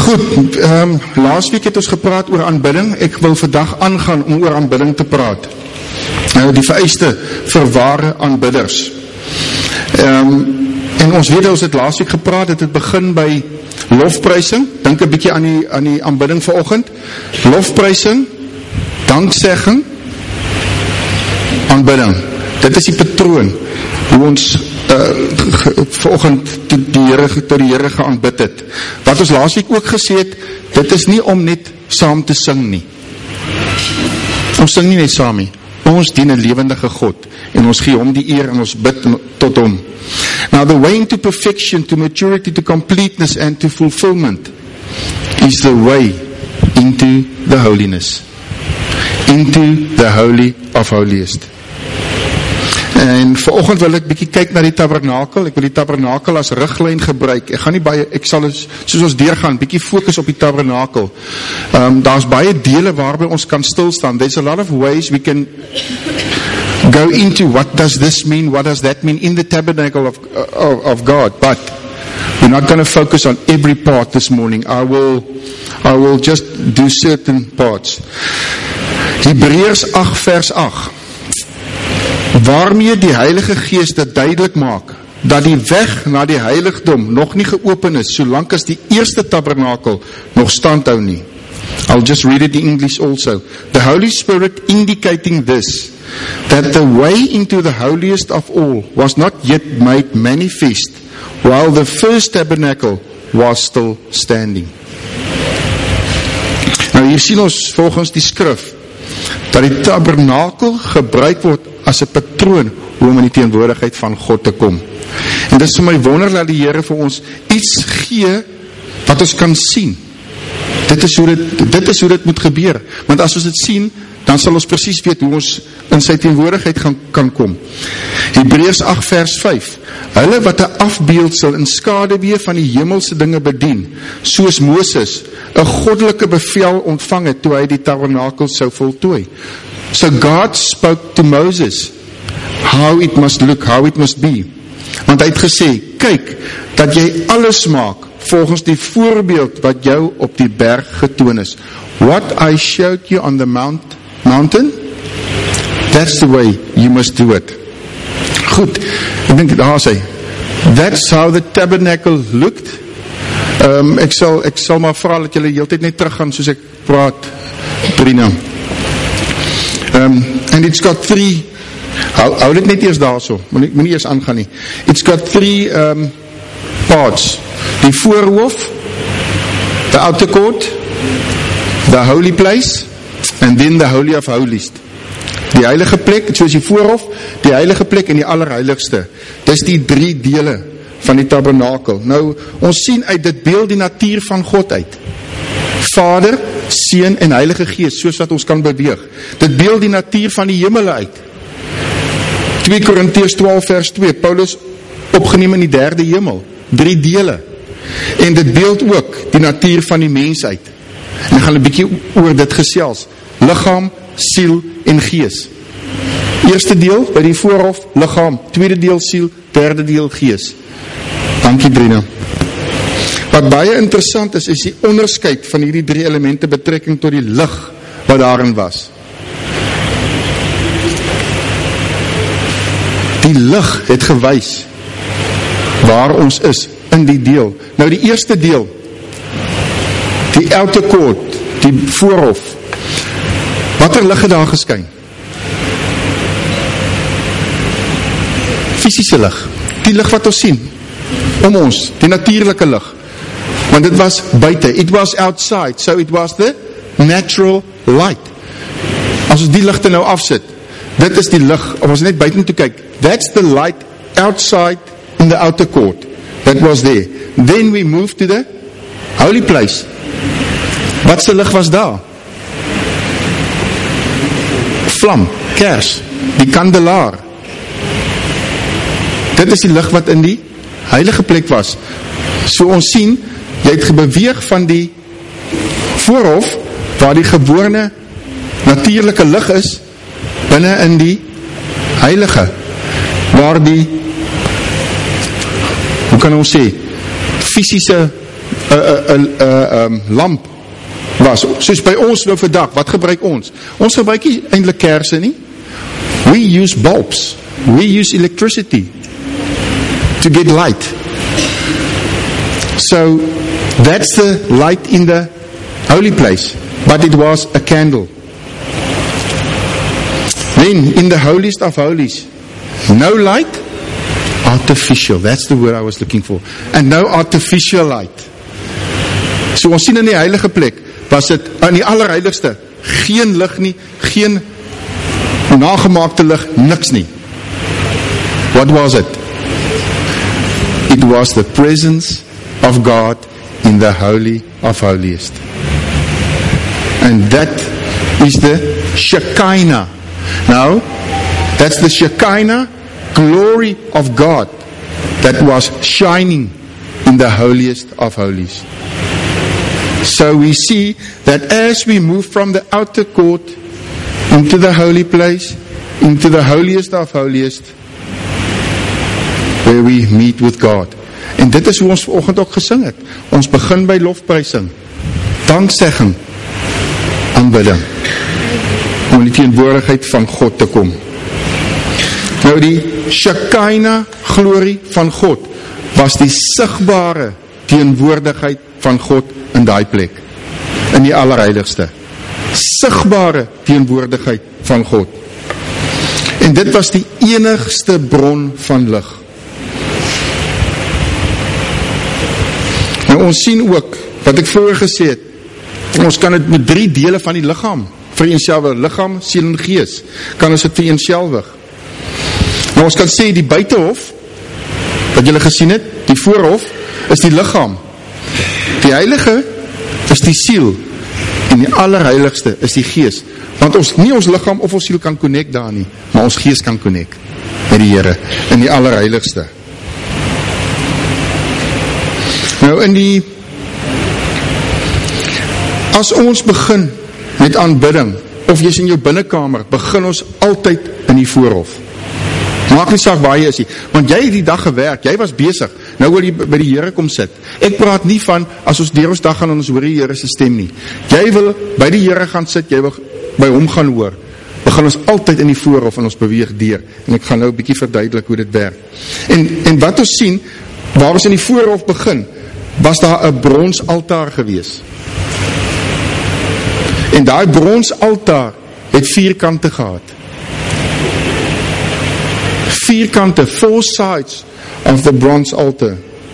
Goed, laas week het ons gepraat oor aanbidding. Ek wil vandag aangaan om oor aanbidding te praat. Die vereiste vir ware aanbidders. En ons weet, ons het laas week gepraat, het begin by lofprysing. Dink 'n bietjie aan die aanbidding vanoggend. Lofprysing, danksegging, aanbidding. Dit is die patroon hoe ons vanoggend tot die Here geaanbid het. Wat ons laas week ook gesê het, dit is nie om net saam te sing nie. Ons sing nie net saam nie. Ons dien 'n lewendige God en ons gee hom die eer en ons bid tot hom. Now the way into perfection, to maturity, to completeness and to fulfillment is the way into the holiness. Into the holy of holiest. En vanoggend wil ek bietjie kyk na die tabernakel. Ek wil die tabernakel as riglyn gebruik. Ek sal soos ons deurgaan, bietjie fokus op die tabernakel. Daar's baie dele waarby ons kan stil staan. There's a lot of ways we can go into what does this mean, what does that mean in the tabernacle of God. But we're not going to focus on every part this morning. I will just do certain parts. Hebreërs 8 vers 8. Waarmee die Heilige Gees dit duidelik maak, dat die weg na die heiligdom nog nie geopen is, solank as die eerste tabernakel nog standhou nie. I'll just read it in English also. The Holy Spirit indicating this, that the way into the holiest of all was not yet made manifest, while the first tabernacle was still standing. Nou hier sien ons volgens die skrif, dat die tabernakel gebruik word as 'n patroon om in die teenwoordigheid van God te kom. En dit is vir my wonder dat die Here vir ons iets gee wat ons kan sien. Dit is hoe dit moet gebeur. Want as ons dit sien, dan sal ons presies weet hoe ons in sy teenwoordigheid kan kom. Hebreërs 8 vers 5. Hulle wat 'n afbeeldsel en skaduwee van die hemelse dinge bedien, soos Moses 'n goddelike bevel ontvang het toe hy die tabernakel sou voltooi. So God spoke to Moses how it must look, how it must be. Want hy het gesê, kyk, dat jy alles maak volgens die voorbeeld wat jou op die berg getoon is. What I showed you on the mountain, that's the way you must do it. Goed, ek dink daar sê, that's how the tabernacle looked. Ek sal maar vra dat julle heeltyd net teruggaan soos ek praat, Brina. And it's got 3, hou dit net eers daar so, moet nie eers aangaan nie. It's got 3 parts. Die voorhoof, the outer court, the holy place, and then the holy of holiest. Die heilige plek, soos die voorhof, die heilige plek en die allerheiligste. Dis die 3 dele van die tabernakel. Nou, ons sien uit dit beeld die natuur van God uit. Vader, Seun en Heilige Gees, soos wat ons kan beweeg. Dit beeld die natuur van die hemele uit. 2 Korintiërs 12 vers 2, Paulus opgeneem in die 3de hemel, 3 dele. En dit beeld ook die natuur van die mens uit. En ek gaan 'n bietjie oor dit gesels. Liggaam, siel en gees. Eerste deel by die voorhof, liggaam, tweede deel siel, derde deel gees. Dankie Brina. Wat baie interessant is die onderskeid van hierdie 3 elemente betrekking tot die lig wat daarin was. Die lig het gewys waar ons is in die deel. Nou die eerste deel, die outer court, die voorhof, watter lig het daar geskyn? Fisiese lig, die lig wat ons sien, om ons, die natuurlike lig. Want dit was buite, it was outside, so it was the natural light. As ons die ligte nou afsit, dit is die lig, of ons net buiten toe kyk, that's the light outside in the outer court, that was there. Then we moved to the holy place. Wat se lig was daar? Vlam, kers, die kandelaar. Dit is die lig wat in die heilige plek was. So ons sien, jy het gebeweeg van die voorhof, waar die gewone natuurlike lig is, binne in die heilige, waar die, hoe kan ons sê, fisiese lamp was, soos by ons nou vandag, wat gebruik ons? Ons gebruik nie eintlik kersse nie. We use bulbs, we use electricity to get light. So that's the light in the holy place, but it was a candle. Then in the holiest of holies, no light, artificial, that's the word I was looking for, and no artificial light. So ons sien in die heilige plek, was dit aan die allerheiligste, geen lig nie, geen nagemaakte lig, niks nie. What was it? It was the presence of God in the holy of holiest. And that is the Shekinah. Now, that's the Shekinah glory of God that was shining in the holiest of holies. So we see that as we move from the outer court into the holy place, into the holiest of holiest, where we meet with God. En dit is hoe ons vanoggend ook gesing het. Ons begin by lofprysing, danksegging, aanbidding, om in die teenwoordigheid van God te kom. Nou die Shekinah glorie van God was die sigbare teenwoordigheid van God in daai plek, in die allerheiligste. Sigbare teenwoordigheid van God. En dit was die enigste bron van lig. Nou ons sien ook, wat ek vroeger gesê het, ons kan het met 3 dele van die liggaam vereenselwig, liggaam, siel en gees, kan ons het vereenselwig. Nou ons kan sê, die buitenhof, wat julle gesien het, die voorhof, is die liggaam. Die heilige is die siel, en die allerheiligste is die gees. Want ons, nie ons liggaam of ons siel kan connect daar nie, maar ons gees kan connect met die Here, in die allerheiligste. Nou as ons begin met aanbidding, of jy is in jou binnekamer, begin ons altyd in die voorhof. Maak nie saak waar jy is nie, want jy het die dag gewerk, jy was besig, nou wil jy by die Here kom sit. Ek praat nie van, as ons deur ons dag gaan en ons hoor die Here se stem nie. Jy wil by die Here gaan sit, jy wil by hom gaan hoor. Begin ons altyd in die voorhof en ons beweeg deur. En ek gaan nou 'n bietjie verduidelik hoe dit werk. En wat ons sien, waar ons in die voorhof begin, was daar 'n bronsaltaar gewees. En daai bronsaltaar het 4 kante gehad. 4 kante, 4 sides of the bronze altar.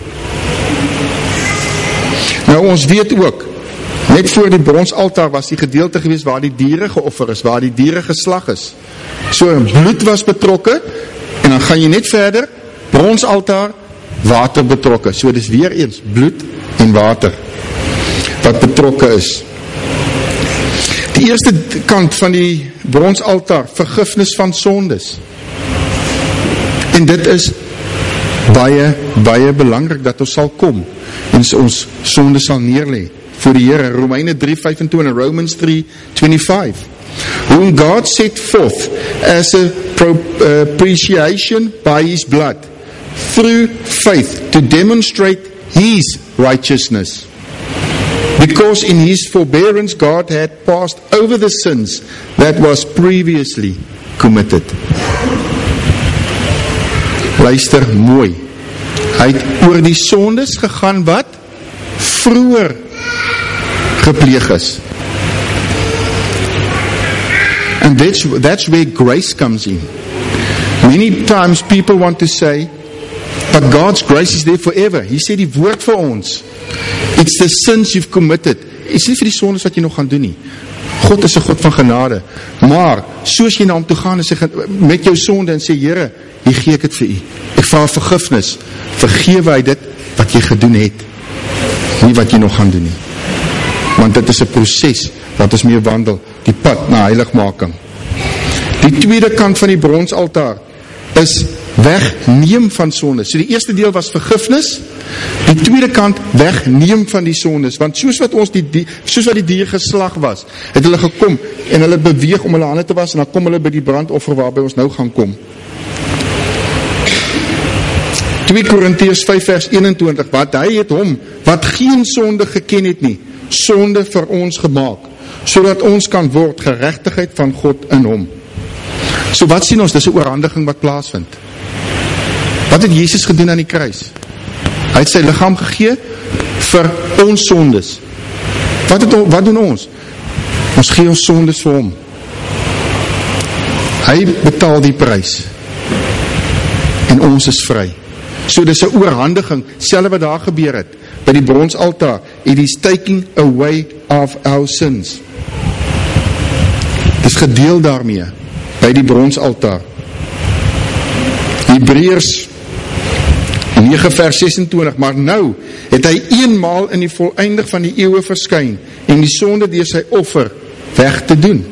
Nou ons weet ook, net voor die bronsaltaar was die gedeelte gewees waar die diere geoffer is, waar die diere geslag is. So bloed was betrokke, en dan gaan jy net verder, bronsaltaar, water betrokke. So dis weer eens, bloed en water, wat betrokke is. Die eerste kant van die bronsaltaar, vergifnis van sondes. En dit is baie, baie belangrik dat ons sal kom en ons sonde sal neerlê voor die Here. Romeine 3:25, Romans 3:25. Whom God set forth as a propitiation by his blood through faith to demonstrate his righteousness. Because in his forbearance God had passed over the sins that was previously committed. Luister mooi. Hy het oor die sondes gegaan wat vroeër gepleeg is. And that's where grace comes in. Many times people want to say, but God's grace is there forever. Hy sê die woord vir ons, it's the sins you've committed. Is nie vir die sondes wat jy nog gaan doen nie. God is 'n God van genade. Maar, soos jy na hom toe gaan en sê, met jou sonde en sê, Here, hier gee ek dit vir u. Ek vra vergifnis. Vergewe hy dit wat jy gedoen het. Nie wat jy nog gaan doen nie. Want dit is 'n proses wat ons mee wandel. Die pad na heiligmaking. Die tweede kant van die bronsaltaar is wegneem van sondes. So die eerste deel was vergifnis. Die tweede kant wegneem van die sondes. Want soos wat die dier geslag was, het hulle gekom en hulle beweeg om hulle hande te was en dan kom hulle by die brandoffer waarby ons nou gaan kom. 2 Korintiërs 5 vers 21, wat hy het hom, wat geen sonde geken het nie, sonde vir ons gemaak, sodat ons kan word geregtigheid van God in hom. So wat sien ons? Dis 'n oorhandiging wat plaasvind. Wat het Jesus gedoen aan die kruis? Hy het sy liggaam gegee vir ons sondes. Wat doen ons? Ons gee ons sondes vir hom. Hy betaal die prys. En ons is vry. So dis 'n oorhandiging, selfs wat daar gebeur het, by die bronsaltaar, it is taking away of our sins. Dis gedeel daarmee, by die bronsaltaar. Hebreërs 9 vers 26, maar nou het hy eenmaal in die voleindig van die eeuwe verskyn, en die sonde deur sy offer weg te doen.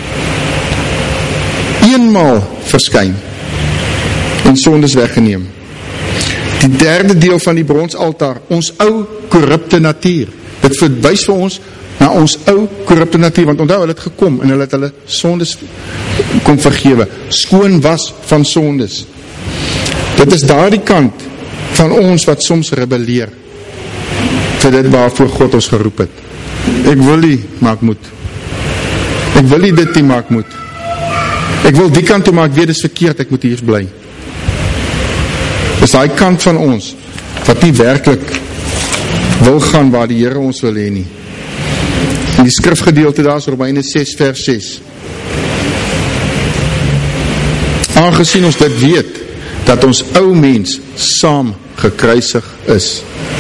Eenmaal verskyn, en sondes weggeneem. Die derde deel van die bronsaltaar, ons ou korrupte natuur. Dit verwys vir ons na ons ou korrupte natuur, want onthou, hulle het gekom en hulle het hulle sondes kom vergewe, skoon was van sondes. Dit is daardie kant van ons wat soms rebelleer vir dit waarvoor God ons geroep het. Ek wil nie, maar ek moet. Ek wil nie dit nie, maar ek moet. Ek wil die kant toe, maar ek weet, dit is verkeerd, ek moet hier bly. Dis die kant van ons wat nie werklik wil gaan waar die Here ons wil hê nie. In die skrifgedeelte daar is Romeine 6 vers 6. Aangesien ons dit weet, dat ons ou mens saam gekruisig is.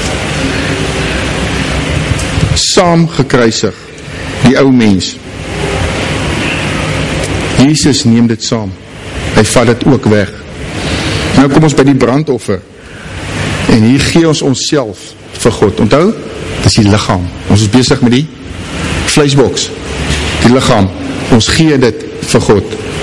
Saam gekruisig, die ou mens. Jesus neem dit saam. Hy vat dit ook weg. Nou kom ons by die brandoffer. En hier gee ons onsself vir God. Onthou, dit is die liggaam. Ons is besig met die vleisboks. Die liggaam. Ons gee dit vir God.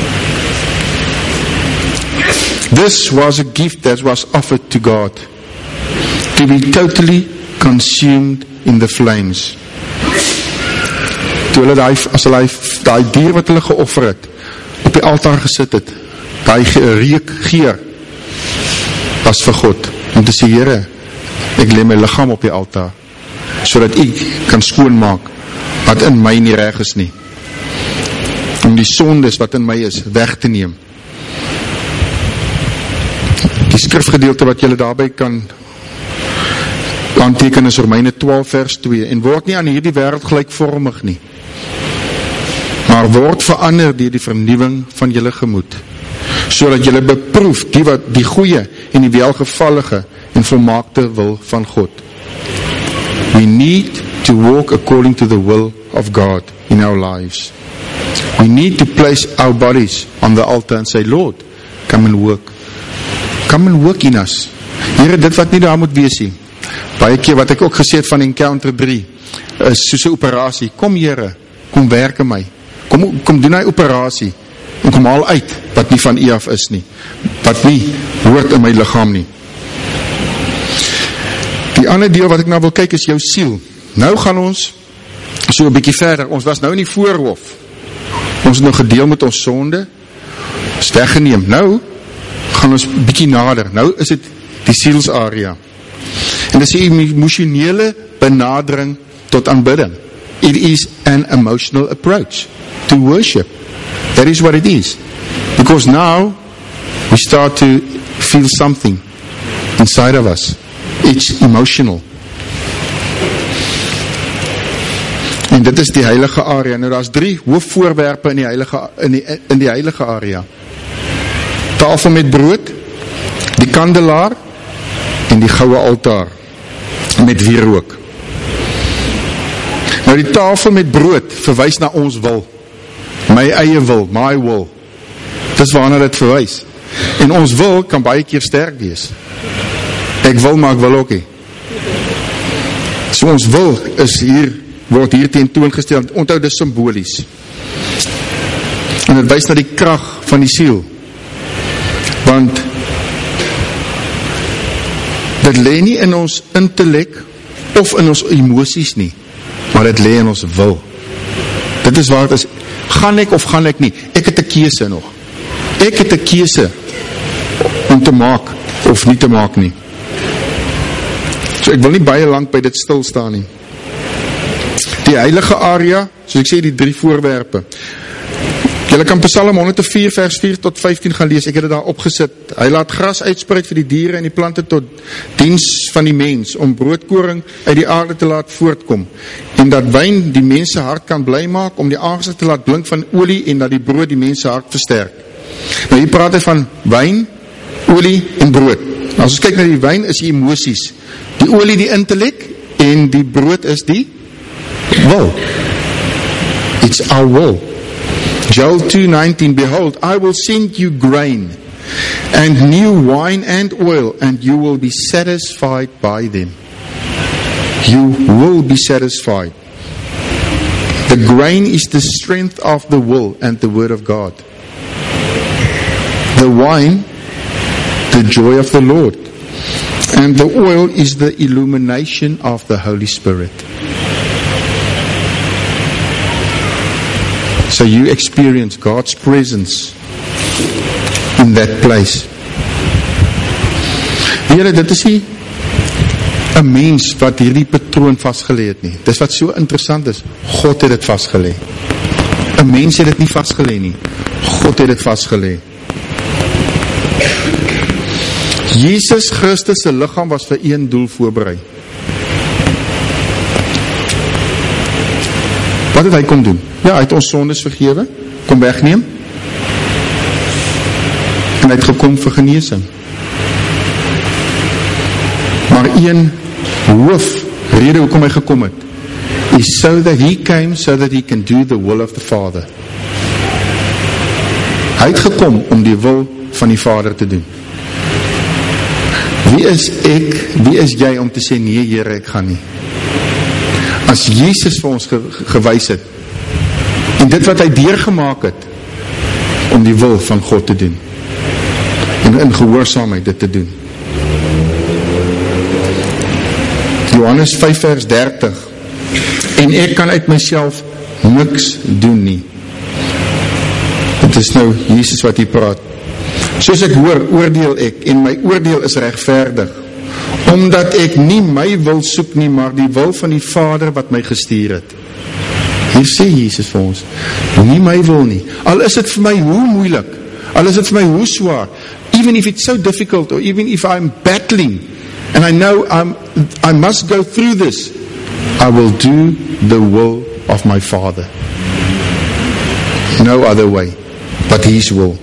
This was a gift that was offered to God, to be totally consumed in the flames. Toe hulle as hulle die dier wat hulle geoffer het, op die altaar gesit het, die reukgeur was vir God, om te sê, Here, ek lê my liggaam op die altaar, sodat ek kan skoonmaak, wat in my nie reg is nie, om die sondes wat in my is, weg te neem. Die skrifgedeelte wat julle daarby kan aanteken is Romeine 12 vers 2, en word nie aan hierdie wêreld gelykvormig nie, maar word verander deur die vernuwing van julle gemoed, sodat julle beproef die goeie en die welgevallige en volmaakte wil van God. We need to walk according to the will of God in our lives. We need to place our bodies on the altar and say, Lord, come and work. Come and work in us. Here, dit wat nie daar moet wees nie. Baie keer wat ek ook gesê het van Encounter 3, is soos 'n operasie. Kom Here, kom werk in my. Kom doen hy operasie, en kom haal uit, wat nie van U af is nie, wat nie hoort in my liggaam nie. Die ander deel wat ek nou wil kyk is jou siel. Nou gaan ons so 'n bietjie verder. Ons was nou in die voorhof. Ons het nou gedeel met ons sonde, is weggeneem. Nou gaan ons bietjie nader. Nou is dit die sielsarea. En dit is die emosionele benadering tot aanbidding. It is an emotional approach to worship. That is what it is. Because now we start to feel something inside of us. It's emotional. En dit is die heilige area. Nou daar is 3 hoofvoorwerpe in die heilige area. Tafel met brood, die kandelaar en die goue altaar met wierook. Nou die tafel met brood verwys na ons wil. My eie wil, my will. Dis waarna dit verwys. En ons wil kan baie keer sterk wees. Ek wil, maar ek wil ook nie. So ons wil is hier, word hier tentoongestel. Onthou, dis symbolies. En dit wys na die krag van die siel. Want dit lê nie in ons intellek of in ons emosies nie, maar dit lê in ons wil. Dit is waar het is. Gaan ek of gaan ek nie? Ek het 'n keuse nog. Ek het 'n keuse om te maak of nie te maak nie. So ek wil nie baie lank by dit stil staan nie. Die heilige area, soos ek sê, die 3 voorwerpe. Julle kan Psalm 104 vers 4 tot 15 gaan lees, ek het dit daar opgesit. Hy laat gras uitspruit vir die diere en die plante tot diens van die mens, om broodkoring uit die aarde te laat voortkom, en dat wyn die mense hart kan bly maak, om die aangesig te laat blink van olie, en dat die brood die mense hart versterk. Nou hier praat hy van wyn, olie en brood. Nou, as ons kyk na die wyn, is die emosies, die olie die intellek, en die brood is die will. It's our will. Joel 2:19, behold, I will send you grain and new wine and oil, and you will be satisfied by them. You will be satisfied. The grain is the strength of the will and the word of God. The wine, the joy of the Lord. And the oil is the illumination of the Holy Spirit. So you experience God's presence in that place. Here, dit is nie 'n mens wat hierdie patroon vasgelê het nie. Dis wat so interessant is. God het dit vasgelê. 'n Mens het dit nie vasgelê nie. God het dit vasgelê. Jesus Christus se liggaam was vir een doel voorberei. Wat het hy kom doen? Ja, hy het ons sondes vergewe, kom wegneem, en hy het gekom vir genesing. Maar een hoofrede hoekom hy gekom het, is so that he came, so that he can do the will of the Father. Hy het gekom om die wil van die Vader te doen. Wie is ek, wie is jy om te sê, nee Here, ek gaan nie? As Jesus vir ons gewys het, en dit wat hy deurgemaak het, om die wil van God te doen, en in gehoorsaamheid dit te doen. Johannes 5 vers 30, en ek kan uit myself niks doen nie. Dit is nou Jesus wat hier praat. Soos ek hoor, oordeel ek, en my oordeel is regverdig, omdat ek nie my wil soek nie, maar die wil van die Vader wat my gestuur het. Hier sê Jesus vir ons, nie my wil nie, al is dit vir my hoe moeilik, al is dit vir my hoe swaar, even if it's so difficult, or even if I'm battling, and I know I must go through this, I will do the will of my Father. No other way, but His will.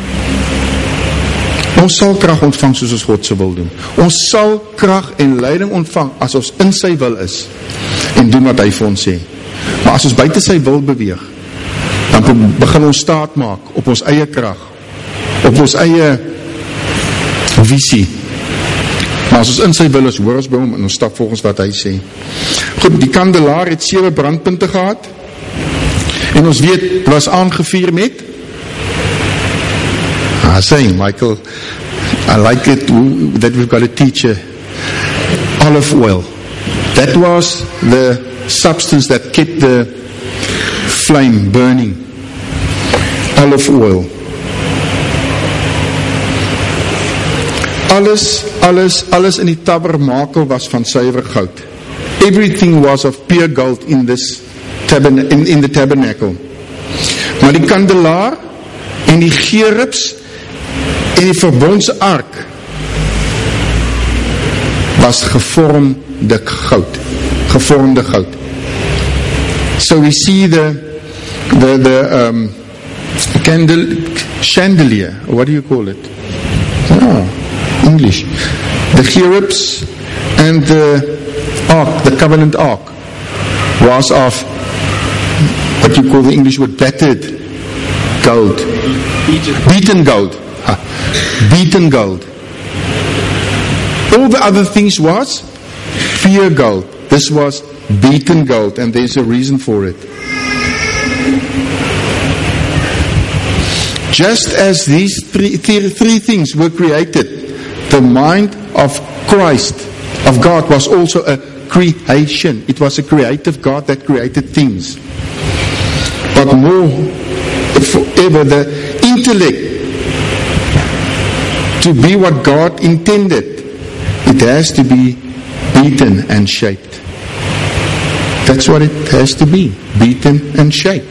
Ons sal krag ontvang soos ons God se wil doen. Ons sal krag en leiding ontvang as ons in sy wil is en doen wat hy vir ons sê. Maar as ons buite sy wil beweeg, dan begin ons staat maak op ons eie krag, op ons eie visie. Maar as ons in sy wil is, hoor ons by hom en ons stap volgens wat hy sê. Goed, die kandelaar het 7 brandpunte gehad en ons weet, het was aangevuur met saying, Michael, I like it that we've got a teacher, olive oil. That was the substance that kept the flame burning. Olive oil. Alles in die tabernakel was van suiwer goud. Everything was of pure gold in this in the tabernacle. Maar die kandelaar en die gerubs en die verbondse ark was gevormde goud. So we see the chandelier, what do you call it? English. The cherubs and the ark, the covenant ark, was of what you call the English word battered gold. Beaten gold. Beaten gold. All the other things was pure gold. This was beaten gold, and there's a reason for it. Just as these three things were created, the mind of Christ, of God, was also a creation. It was a creative God that created things. But more forever, the intellect to be what God intended, it has to be beaten and shaped. That's what it has to be, beaten and shaped.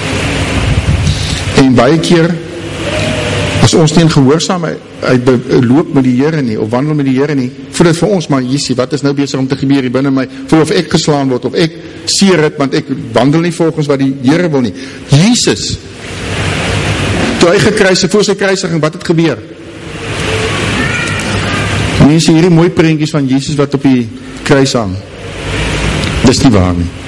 En baie keer, as ons nie in gehoorsaamheid loop met die Here nie, of wandel met die Here nie, voel dit vir ons, maar Jesusie, wat is nou besig om te gebeur hier binne my, voel of ek geslaan word, of ek seer het, want ek wandel nie volgens wat die Here wil nie. Jesus, toe hy gekruisig, voor sy kruisiging, wat het gebeur? Mense, hierdie mooi prentjies van Jesus wat op die kruis hang, dis nie waar nie.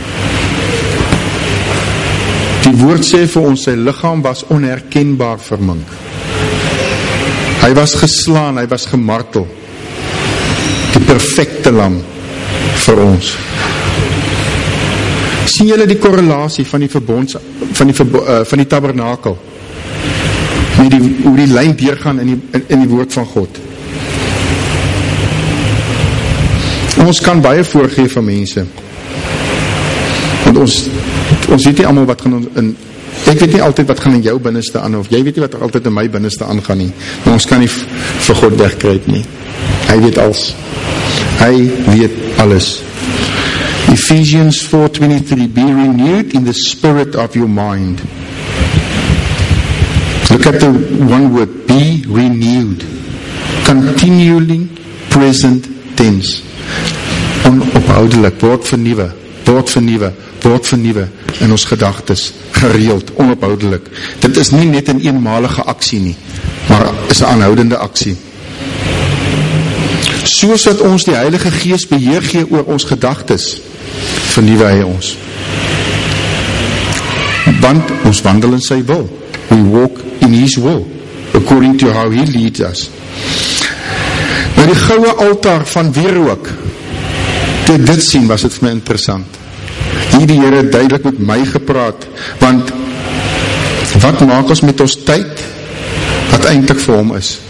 Die woord sê vir ons, sy liggaam was onherkenbaar vermink. Hy was geslaan, hy was gemartel. Die perfekte lam vir ons. Sien julle die korrelasie van die verbonds, van die tabernakel, met hoe die lyn deurgaan in die woord van God. Ons kan baie voorgee van mense, want ons weet nie allemaal wat gaan ek weet nie altyd wat gaan in jou binneste aan, of jy weet nie wat altyd in my binneste aangaan nie, maar ons kan nie vir God wegkruip nie. Hy weet alles. Hy weet alles. Ephesians 4:23, be renewed in the spirit of your mind. Look at the one word, be renewed. Continually present tense. Onophoudelijk, word vernuwe in ons gedagtes, gereeld, onophoudelik. Dit is nie net 'n eenmalige aksie nie, maar is 'n aanhoudende aksie. Soos wat ons die Heilige Gees beheer gee oor ons gedagtes, vernuwe hy ons. Want ons wandel in sy wil. We walk in his will, according to how he leads us. Nou die goue altaar van wierook, toe ek dit sien, was dit vir my interessant. Hier die Here duidelik met my gepraat, want wat maak ons met ons tyd, wat eintlik vir hom is?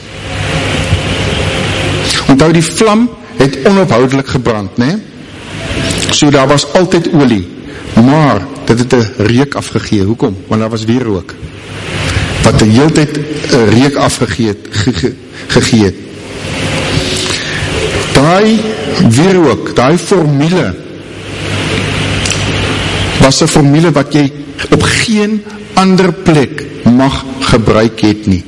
Onthou, die vlam het onophoudelik gebrand, né? So daar was altyd olie, maar dit het 'n reuk afgegee. Hoekom? Want daar was wierook, wat die hele tyd 'n reuk afgegee het. Daai wierook, daai formule, was 'n formule wat jy op geen ander plek mag gebruik het nie.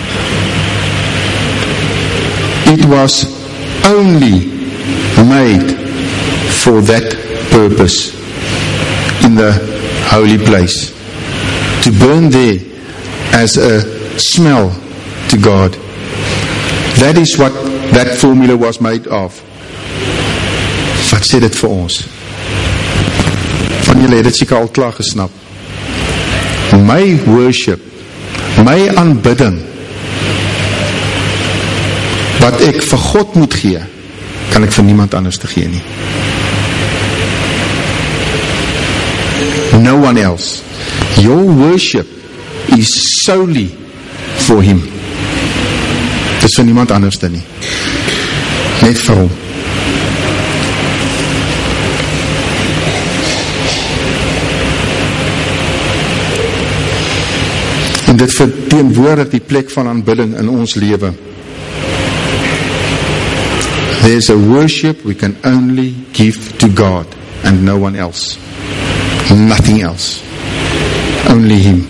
It was only made for that purpose in the holy place, to burn there as a smell to God. That is what that formula was made of. Wat sê dit vir ons? Van julle het dit seker al klaar gesnap. My worship, my aanbidding, wat ek vir God moet gee, kan ek vir niemand anders te gee nie. No one else. Your worship is solely for him. Dit is vir niemand anders te nie. Net vir hom. En dit verteenwoordig die plek van aanbidding in ons lewe. There's a worship we can only give to God and no one else. Nothing else. Only him.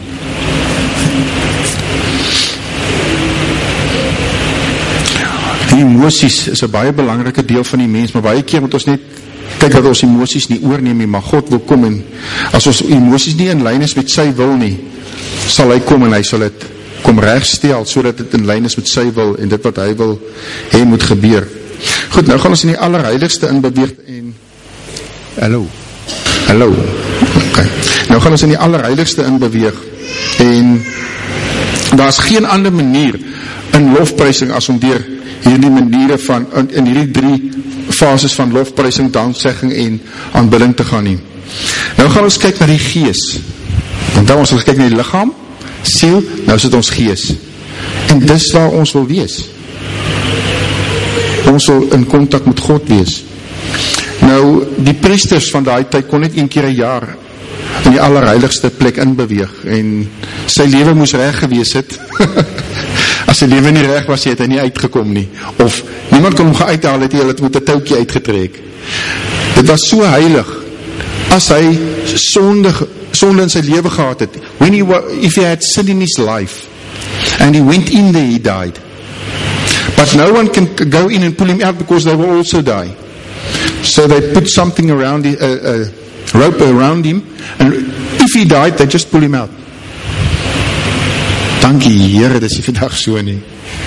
Die emosies is 'n baie belangrike deel van die mens, maar baie keer moet ons net kyk dat ons emosies nie oorneem nie, maar God wil kom, en as ons emosies nie in lyn is met sy wil nie, sal hy kom en hy sal dit kom regstel, sodat dit in lyn is met sy wil, en dit wat hy wil hê moet gebeur. Goed, nou gaan ons in die allerheiligste inbeweeg, en hallo, okay. Nou gaan ons in die allerheiligste inbeweeg, en daar is geen ander manier in lofprysing as om deur hierdie maniere van, in hierdie 3 fases van lofprysing, danksegging en aanbidding te gaan nie. Nou gaan ons kyk na die gees. Want dan ons kyk na die liggaam, siel, nou is dit ons gees. En dis waar ons wil wees. Ons wil in kontak met God wees. Nou, die priesters van daai tyd kon net 1 keer 'n jaar in die allerheiligste plek inbeweeg, en sy lewe moes reg gewees het, As sy lewe nie reg was, het hy nie uitgekom nie. Of niemand kon hom geuithaal, het hy het met 'n touwtjie uitgetrek. Dit was so heilig, as hy sonde in sy lewe gehad het. If he had sin in his life, and he went in there, he died. But no one can go in and pull him out, because they will also die. So they put something around, a rope around him, and if he died, they just pull him out. Dankie Here, dis nie vandag so nie.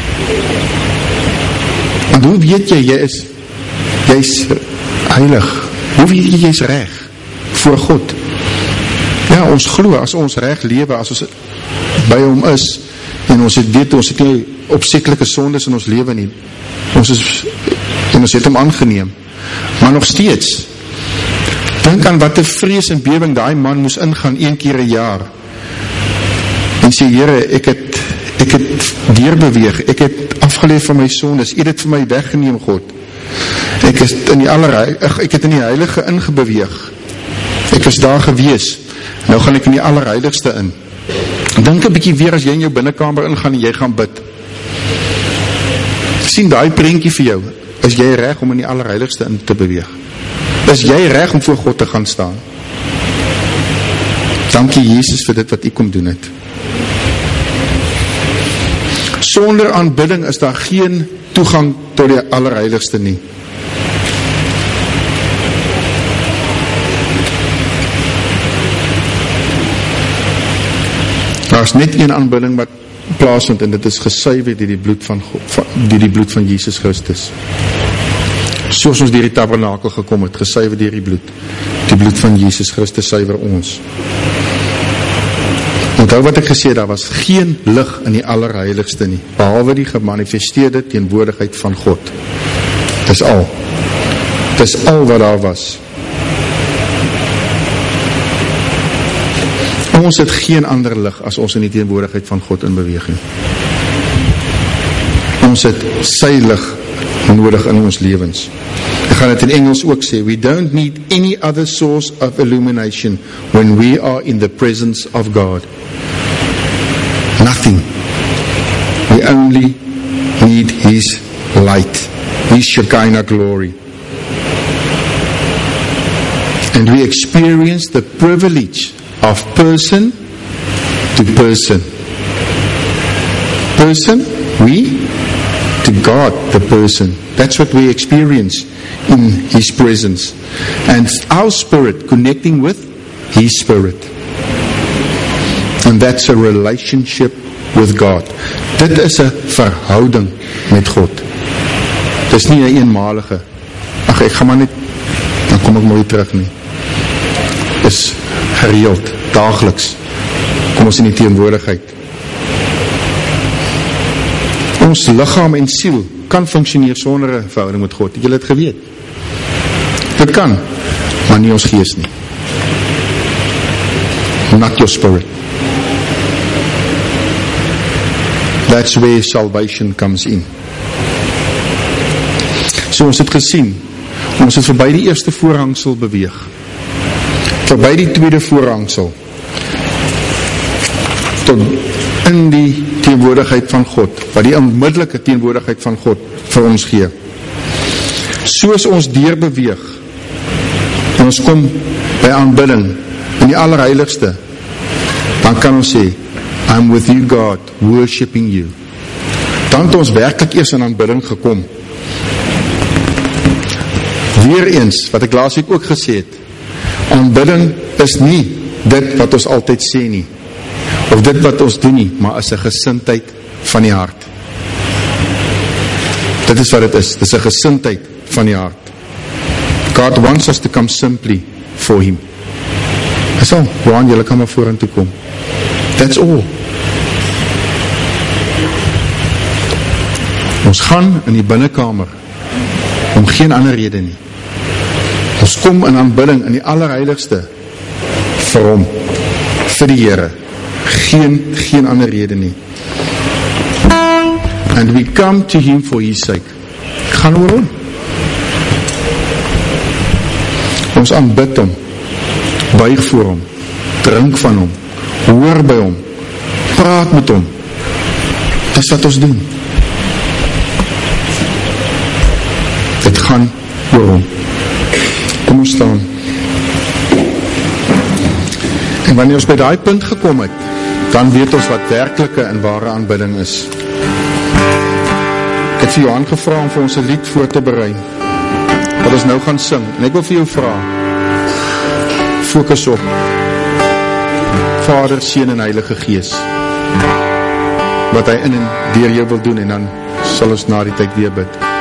Want hoe weet jy is heilig? Hoe weet jy is reg voor God? Ja, ons glo, as ons reg lewe, as ons by hom is, en ons het nie opsetlike sondes in ons lewe nie, ons het hom aangeneem, maar nog steeds, dink aan wat 'n vrees en bewing daai man moes ingaan 1 keer 'n jaar, en sê, Here, ek het deurbeweeg, ek het afgeleef van my sondes, U het dit vir my weggeneem, God, ek het in die heilige ingebeweeg, ek is daar gewees, nou gaan ek in die allerheiligste in. Dink 'n bietjie weer as jy in jou binnekamer ingaan en jy gaan bid. Sien daai prentjie vir jou, is jy reg om in die allerheiligste in te beweeg? Is jy reg om voor God te gaan staan? Dankie Jesus vir dit wat U kom doen het. Sonder aanbidding is daar geen toegang tot die allerheiligste nie. Daar is net een aanbidding wat plaasvind, en dit is gesuiwer deur die bloed van God, deur die bloed van Jesus Christus. Soos ons deur die tabernakel gekom het, gesuiwer deur die bloed van Jesus Christus suiwer ons. Onthou wat ek gesê het, daar was geen lig in die allerheiligste nie, behalwe die gemanifesteerde teenwoordigheid van God. Dis al. Dis al wat daar was. Ons het geen ander lig as ons in die teenwoordigheid van God in beweging. Ons het sy lig nodig in ons lewens. Ek gaan dit in Engels ook sê, we don't need any other source of illumination when we are in the presence of God. Nothing. We only need His light, His Shekinah glory. And we experience the privilege of person to person. Person, we, to God, the person. That's what we experience in His presence. And our spirit connecting with His spirit. And that's a relationship with God. Dit is 'n verhouding met God. Dit is nie 'n eenmalige, ek gaan maar net, dan kom ek mooi terug nie. Is gereeld, daagliks, kom ons in die teenwoordigheid. Ons liggaam en siel kan functioneer sonder 'n verhouding met God. Het julle dit geweet? Dit kan, maar nie ons gees nie. Not your spirit. That's where salvation comes in. So ons het gesien, ons het verby die eerste voorhangsel beweeg, verby die tweede voorhangsel, tot in die teenwoordigheid van God, wat die onmiddellike teenwoordigheid van God vir ons gee. Soos ons deurbeweeg, en ons kom by aanbidding, in die allerheiligste, dan kan ons sê, I'm with you God, worshiping you. Dan het ons werklik eers in aanbidding gekom. Weereens, wat ek laas week ook gesê het, aanbidding is nie dit wat ons altyd sê nie, of dit wat ons doen nie, maar is 'n gesindheid van die hart. Dit is wat dit is, dit is 'n gesindheid van die hart. God wants us to come simply for Him. Dis al, Johan, julle kan maar vorentoe kom. That's all. Ons gaan in die binnekamer, om geen ander rede nie. Ons kom in aanbidding in die allerheiligste vir Hom, vir die Here. Geen ander rede nie. And we come to Him for His sake. Gaan oor Hom. Ons aanbid Hom, buig voor Hom, drink van Hom, hoor by Hom, praat met Hom. Dis wat ons doen. Dit gaan oor hom. Kom ons staan. En wanneer ons by daai punt gekom het, dan weet ons wat werklike en ware aanbidding is. Ek het vir Johan gevra om vir ons 'n lied voor te berei, wat ons nou gaan sing, en ek wil vir jou vra, fokus op Vader, Seun en Heilige Gees, wat hy in en deur jou wil doen, en dan sal ons na die tyd weer bid.